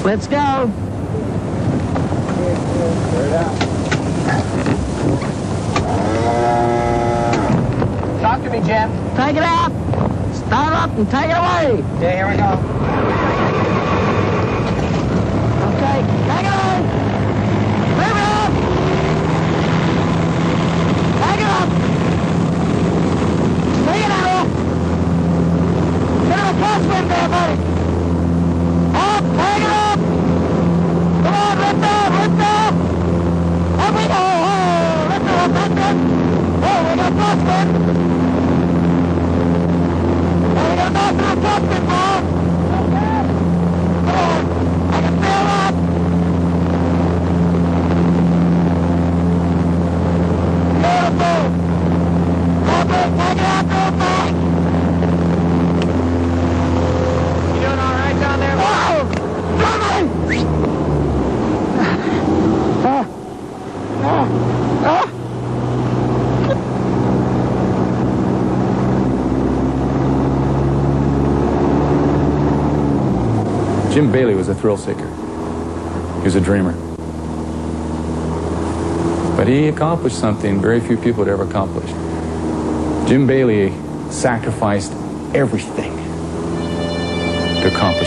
Let's go. Talk to me, Jim. Take it out. Start up and take it away. Okay, here we go. Okay, take it away. Move it up. Take it up. Take it out. Get him a crosswind there, buddy. Up, take it up. Come on, lift up, lift up. Up we go. Oh, lift up, lift up. Oh, we got crosswind. We got nothing to crosswind, Bob. Come on, I can feel that. Beautiful. Take it out real fast. You doing all right down there? Whoa! Tommy! Jim Bailey was a thrill seeker. He was a dreamer. But he accomplished something very few people had ever accomplished. Jim Bailey sacrificed everything to accomplish.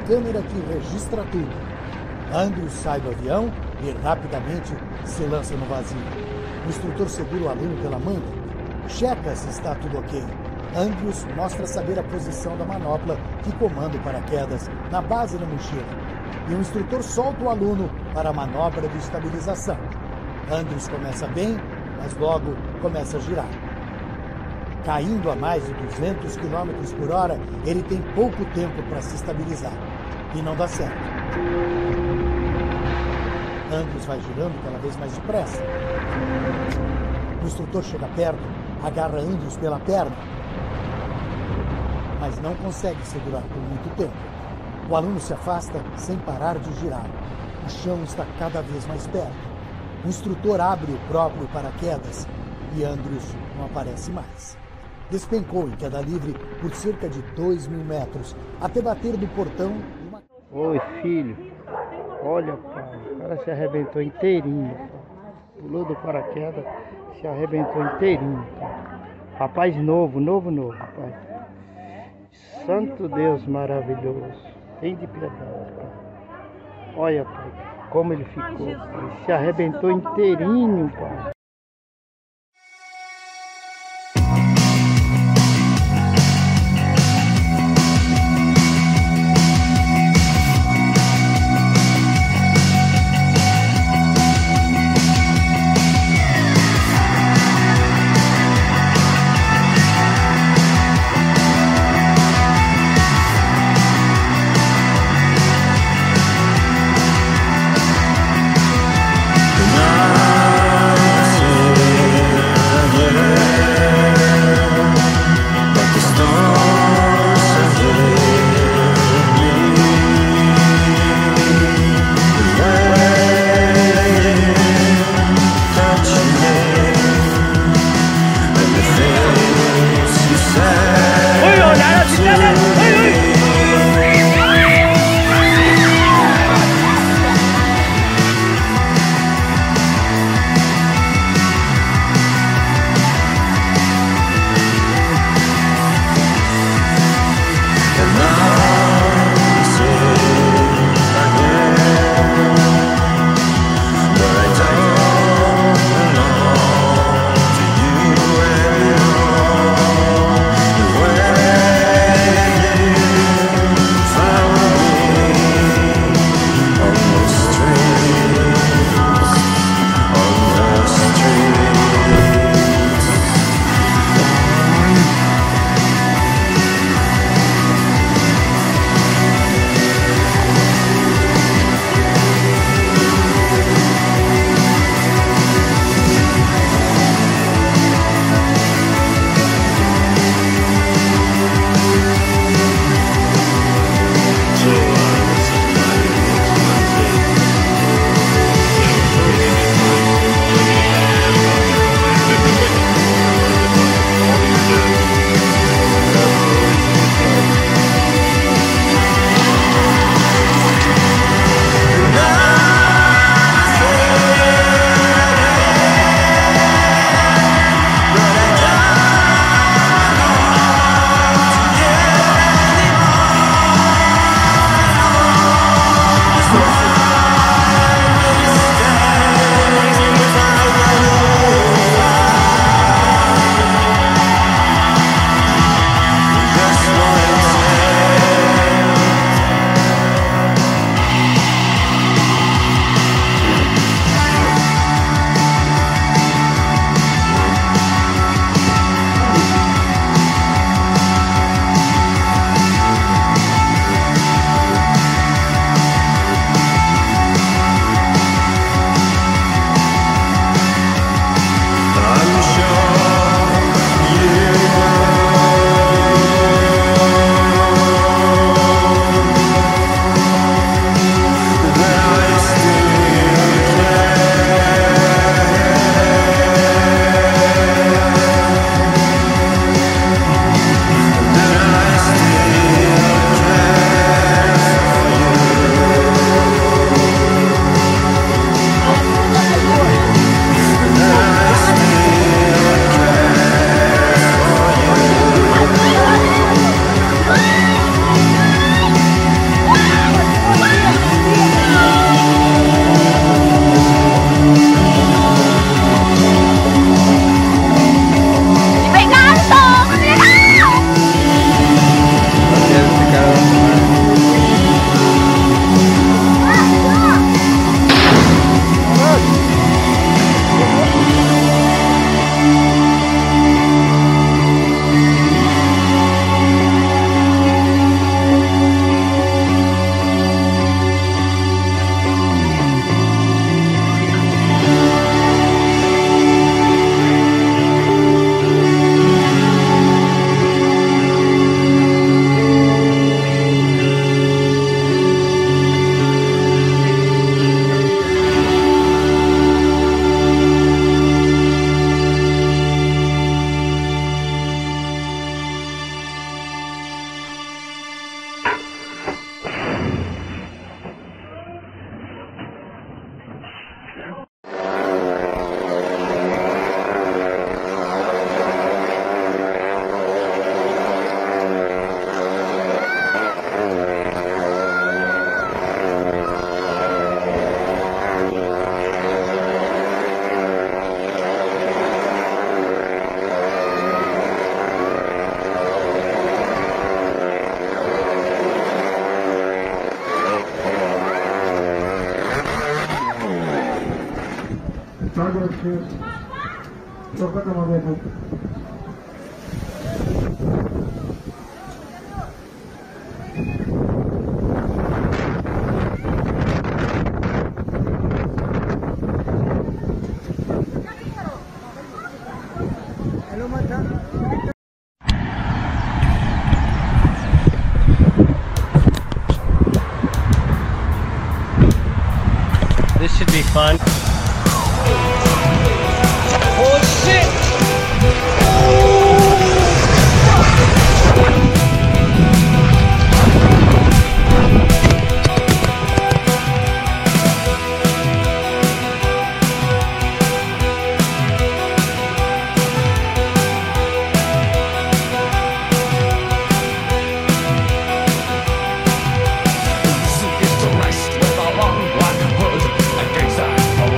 câmera que registra tudo. Andrews sai do avião e rapidamente se lança no vazio. O instrutor segura o aluno pela manga. Checa se está tudo ok. Andrews mostra saber a posição da manopla que comanda o paraquedas na base da mochila. E o instrutor solta o aluno para a manobra de estabilização. Andrews começa bem, mas logo começa a girar. Caindo a mais de 200 km por hora, ele tem pouco tempo para se estabilizar. E não dá certo. Andrews vai girando cada vez mais depressa. O instrutor chega perto, agarra Andrews pela perna, mas não consegue segurar por muito tempo. O aluno se afasta sem parar de girar. O chão está cada vez mais perto. O instrutor abre o próprio paraquedas e Andrews não aparece mais. Despencou em queda livre por cerca de 2.000 metros, até bater no portão de uma... Oi, filho. Olha, pai, o cara se arrebentou inteirinho. Pai. Pulou do paraquedas, se arrebentou inteirinho. Pai. Rapaz novo, pai. Santo Deus maravilhoso. Tem de piedade, pai. Olha, pai, como ele ficou. Pai. Se arrebentou inteirinho, pai. This should be fun. Holy shit! It's the rest with a long black hood against that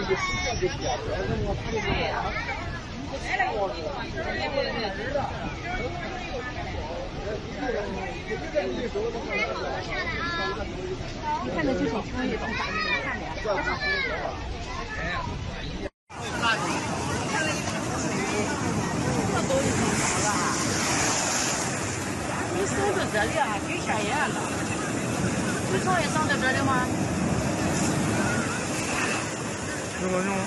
你看这这种风也挺大，你看你收在这里啊，给钱也了。你草也长在这里吗？ 用。